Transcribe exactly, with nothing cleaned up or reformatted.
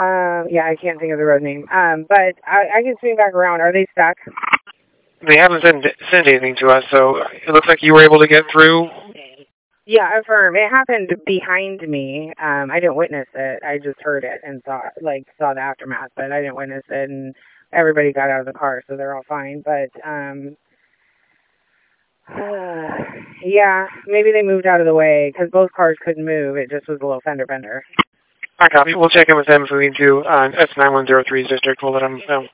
Um, yeah, I can't think of the road name. Um, but I, I can swing back around. Are they stuck? They haven't sent, sent anything to us, so it looks like you were able to get through. Yeah, affirm. It happened behind me. Um, I didn't witness it. I just heard it and saw like saw the aftermath, but I didn't witness it. And everybody got out of the car, so they're all fine. But um, uh, yeah, maybe they moved out of the way because both cars couldn't move. It just was a little fender bender. I copy. We'll check in with them if we need to. Uh, S nine one zero three's district. We'll let them know.